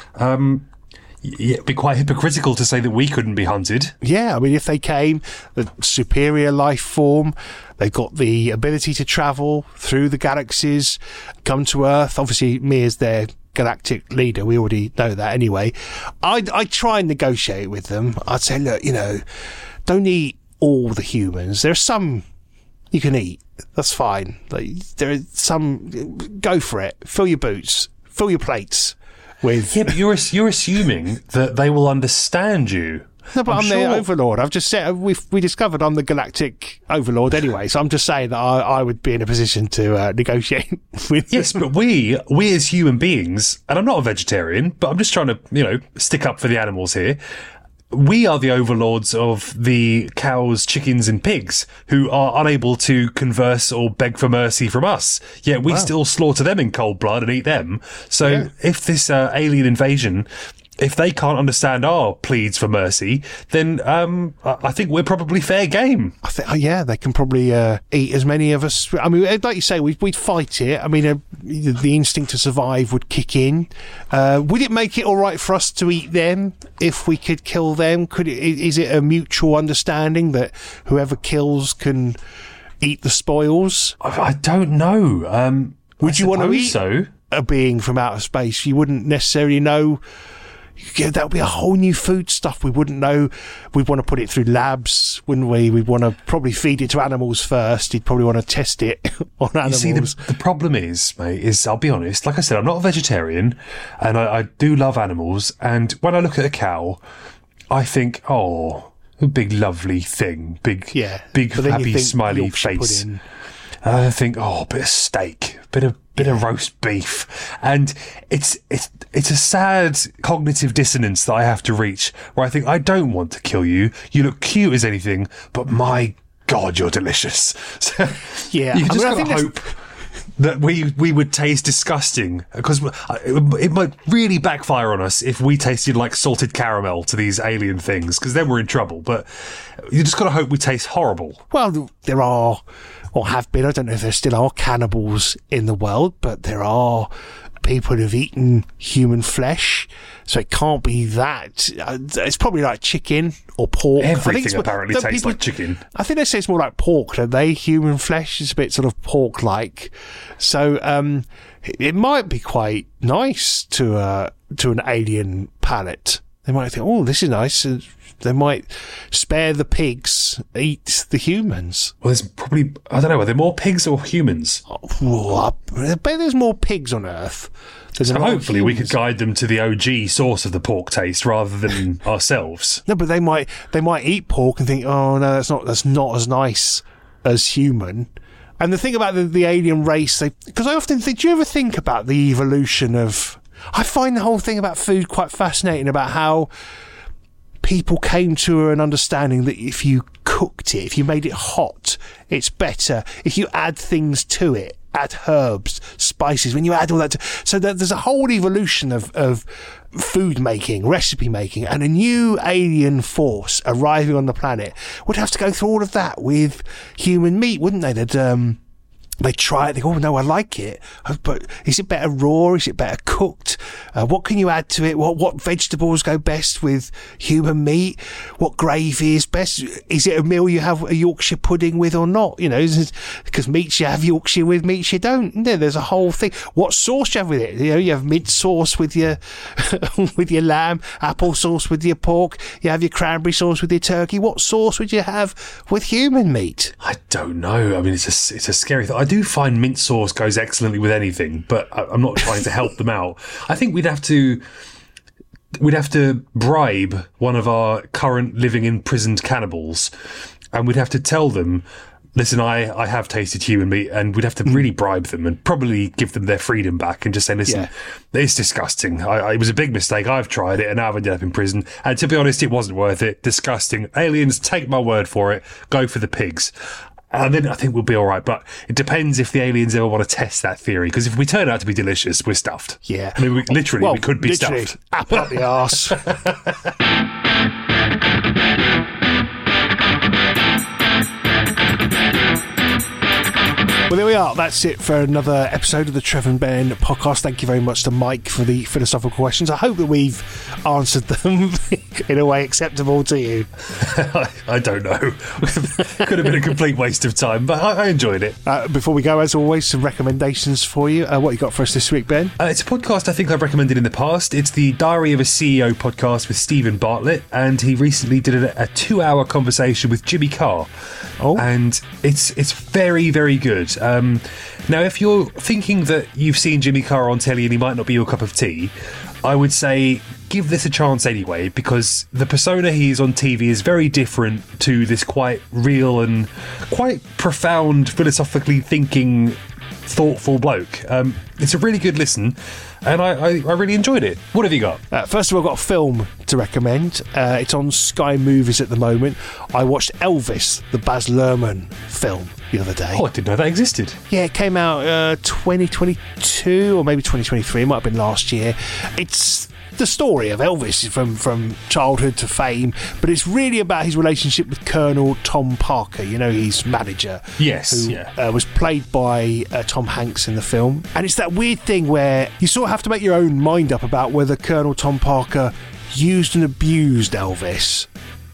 Um, Yeah, it'd be quite hypocritical to say that we couldn't be hunted. Yeah, I mean, if they came, the superior life form, they've got the ability to travel through the galaxies, come to Earth. Obviously, me as their galactic leader, we already know that anyway. I'd, I'd try and negotiate with them. I'd say, look, you know, don't eat all the humans. There are some you can eat. That's fine. Like, there are some, go for it. Fill your boots. Fill your plates. With yeah, but you're you're assuming that they will understand you. No, but I'm, I'm sure. the overlord. I've just said we we discovered I'm the galactic overlord anyway. So I'm just saying that I, I would be in a position to uh, negotiate with. Yes, but we we as human beings, and I'm not a vegetarian, but I'm just trying to you know stick up for the animals here. We are the overlords of the cows, chickens, and pigs who are unable to converse or beg for mercy from us. Yet we wow. still slaughter them in cold blood and eat them. So yeah. if this uh, alien invasion, if they can't understand our pleads for mercy, then um, I think we're probably fair game. I think, oh yeah, they can probably uh, eat as many of us. I mean, like you say, we'd, we'd fight it. I mean, uh, the instinct to survive would kick in. Uh, would it make it all right for us to eat them if we could kill them? Could it, is it a mutual understanding that whoever kills can eat the spoils? I, I don't know. Um, would I you want to eat so? a being from outer space? You wouldn't necessarily know. Yeah, that would be a whole new food stuff. We wouldn't know. We'd want to put it through labs, wouldn't we? We'd want to probably feed it to animals first. You'd probably want to test it on animals. You see, the, the problem is, mate, is I'll be honest, like I said, I'm not a vegetarian and I, I do love animals. And when I look at a cow, I think, oh, a big lovely thing. Big, yeah, big, happy, smiley face. And I think, oh, a bit of steak, bit of bit of roast beef, and it's it's it's a sad cognitive dissonance that I have to reach, where I think I don't want to kill you. You look cute as anything, but my God, you're delicious. So yeah, you just I mean, gotta hope that we we would taste disgusting, because it, it might really backfire on us if we tasted like salted caramel to these alien things, because then we're in trouble. But you just got to hope we taste horrible. Well, there are, or have been, I don't know if there still are cannibals in the world, but there are people who've eaten human flesh, so it can't be that. Uh, it's probably like chicken or pork. Everything apparently tastes people, like chicken. I think they say it's more like pork, don't they? Human flesh is a bit sort of pork-like. So um, it, it might be quite nice to uh, to an alien palate. They might think, oh, this is nice. Uh, they might spare the pigs, eat the humans. Well, there's probably, I don't know, are there more pigs or humans? Oh, I bet there's more pigs on Earth. So hopefully we could guide them to the O G source of the pork taste rather than ourselves. No, but they might they might eat pork and think, oh no, that's not that's not as nice as human. And the thing about the, the alien race, they because I often think, do you ever think about the evolution of? I find the whole thing about food quite fascinating, about how people came to an understanding that if you cooked it, if you made it hot, it's better. If you add things to it, add herbs, spices, when you add all that to, so that there's a whole evolution of, of food making, recipe making, and a new alien force arriving on the planet would have to go through all of that with human meat, wouldn't they? They'd, um, they try it, they go, oh no, I like it, but is it better raw? Is it better cooked? Uh, what can you add to it? What what vegetables go best with human meat? What gravy is best? Is it a meal you have a Yorkshire pudding with or not? You know, because meats you have Yorkshire with, meats you don't. No, there's a whole thing. What sauce do you have with it? You know, you have mint sauce with your with your lamb, apple sauce with your pork. You have your cranberry sauce with your turkey. What sauce would you have with human meat? I don't know. I mean, it's a it's a scary thing. I do find mint sauce goes excellently with anything, but I'm not trying to help them out. I think we'd have to we'd have to bribe one of our current living imprisoned cannibals, and we'd have to tell them, listen, I, I have tasted human meat, and we'd have to really bribe them and probably give them their freedom back and just say, listen, yeah. it's disgusting. I, I, it was a big mistake. I've tried it and now I've ended up in prison. And to be honest, it wasn't worth it. Disgusting. Aliens, take my word for it. Go for the pigs. And then I think we'll be all right. But it depends if the aliens ever want to test that theory. Because if we turn out to be delicious, we're stuffed. Yeah. I mean, we, literally, well, we could be literally, stuffed. Apple up the arse. Well, there we are. That's it for another episode of the Trev and Ben podcast. Thank you very much to Mike for the philosophical questions. I hope that we've answered them in a way acceptable to you. I, I don't know. Could have been a complete waste of time, but I, I enjoyed it. Uh, before we go, as always, some recommendations for you. Uh, what you got for us this week, Ben? Uh, it's a podcast I think I've recommended in the past. It's the Diary of a C E O podcast with Stephen Bartlett, and he recently did a, a two-hour conversation with Jimmy Carr. Oh. And it's it's very, very good. Um, now, if you're thinking that you've seen Jimmy Carr on telly and he might not be your cup of tea, I would say give this a chance anyway, because the persona he is on T V is very different to this quite real and quite profound, philosophically thinking, thoughtful bloke. Um, it's a really good listen, and I, I, I really enjoyed it. What have you got? Uh, first of all, I've got a film to recommend. Uh, it's on Sky Movies at the moment. I watched Elvis, the Baz Luhrmann film, the other day. Oh, I didn't know that existed. Yeah, it came out uh, twenty twenty-two or maybe twenty twenty-three. It might have been last year. It's the story of Elvis from, from childhood to fame, but it's really about his relationship with Colonel Tom Parker, you know, his manager. Yes, who, yeah. Uh, was played by uh, Tom Hanks in the film. And it's that weird thing where you sort of have to make your own mind up about whether Colonel Tom Parker used and abused Elvis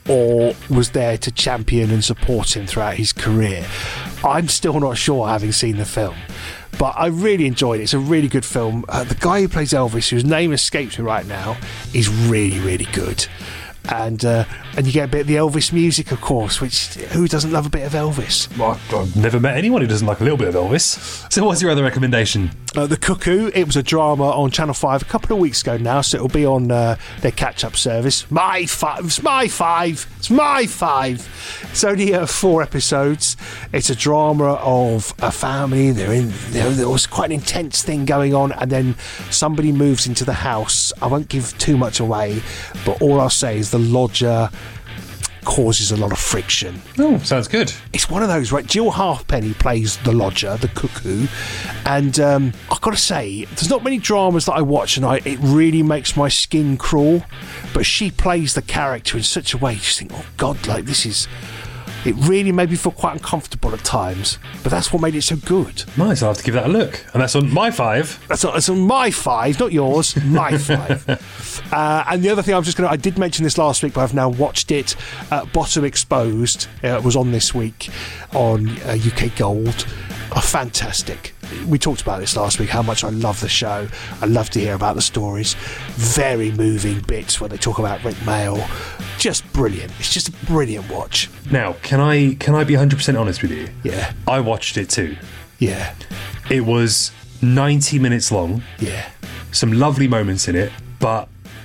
or was there to champion and support him throughout his career. I'm still not sure, having seen the film, but I really enjoyed it. It's a really good film. Uh, the guy who plays Elvis, whose name escapes me right now, is really, really good. And uh, and you get a bit of the Elvis music, of course, which, who doesn't love a bit of Elvis? Well, I've never met anyone who doesn't like a little bit of Elvis. So what's your other recommendation? Uh, The Cuckoo. It was a drama on Channel five a couple of weeks ago now, so it'll be on uh, their catch-up service. My five. It's my five. It's my five. It's only uh, four episodes. It's a drama of a family. They're in. You know, there was quite an intense thing going on, and then somebody moves into the house. I won't give too much away, but all I'll say is the lodger causes a lot of friction. Oh, sounds good. It's one of those, right? Jill Halfpenny plays the lodger, the cuckoo, and um, I've got to say, there's not many dramas that I watch and I, it really makes my skin crawl, but she plays the character in such a way you just think, oh God, like this is... It really made me feel quite uncomfortable at times, but that's what made it so good. Nice, I'll have to give that a look. And that's on my five. That's on, that's on my five, not yours, my five. Uh, and the other thing I'm just going to... I did mention this last week, but I've now watched it. Uh, Bottom Exposed uh, was on this week on uh, U K Gold. Oh, fantastic. We talked about this last week, how much I love the show. I love to hear about the stories. Very moving bits when they talk about Rick Mail. Just brilliant. It's just a brilliant watch. Now, can I can I be one hundred percent honest with you? Yeah. I watched it too. Yeah. It was ninety minutes long. Yeah. Some lovely moments in it, but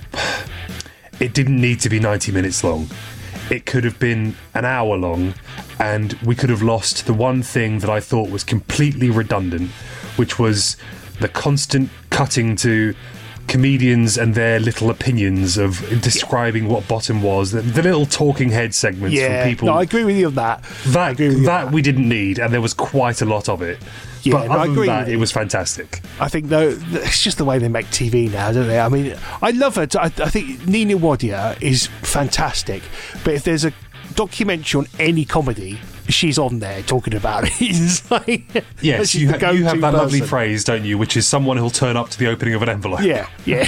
it didn't need to be ninety minutes long. It could have been an hour long, and we could have lost the one thing that I thought was completely redundant, which was the constant cutting to comedians and their little opinions of describing what bottom was, the, the little talking head segments Yeah, from people. no, I agree with you on that. That, agree with you that on we didn't need, and there was quite a lot of it. Yeah, but no, I other agree than with that, you. it was fantastic. I think, though, it's just the way they make T V now, don't they? I mean, I love her. I, I think Nina Wadia is fantastic, but if there's a documentary on any comedy, she's on there talking about it. It's like, yes, she's you, the ha- you have go-to that lovely person. phrase, don't you, which is someone who'll turn up to the opening of an envelope. Yeah, yeah.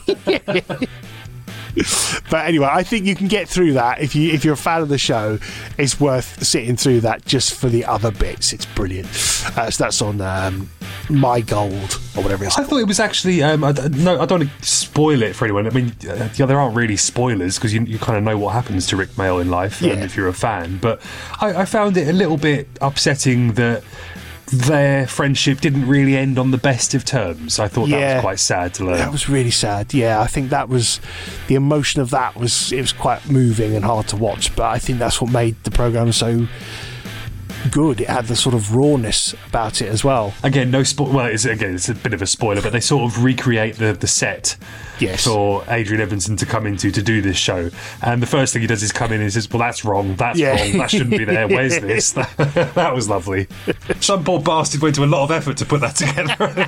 But anyway, I think you can get through that if you if you're a fan of the show. It's worth sitting through that just for the other bits. It's brilliant. Uh, so that's on um, My Gold or whatever it's I called. thought it was actually um, I, don't- no, I don't want to spoil it for anyone. I mean, uh, yeah, there aren't really spoilers because you, you kind of know what happens to Rick Mail in life, Yeah. and if you're a fan. But I, I found it a little bit upsetting that their friendship didn't really end on the best of terms. I thought that Yeah. was quite sad to learn. That was really sad. Yeah, I think that was the emotion of that was it was quite moving and hard to watch. But I think that's what made the program so good. It had the sort of rawness about it as well. Again, no spo- well, it's, again, it's a bit of a spoiler, but they sort of recreate the, the set Yes. for Adrian Edmondson to come into to do this show. And the first thing he does is come in and says, well, that's wrong, that's Yeah. wrong, that shouldn't be there, where's this? That, that was lovely. Some poor bastard went to a lot of effort to put that together.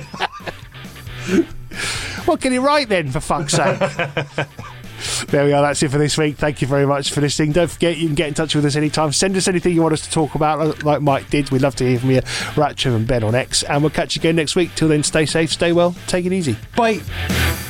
Well, get it right then, for fuck's sake. There we are. That's it for this week. Thank you very much for listening. Don't forget, you can get in touch with us anytime. Send us anything you want us to talk about, like Mike did. We'd love to hear from you. Ratchet and Ben on X. And we'll catch you again next week. Till then, stay safe, stay well, take it easy. Bye.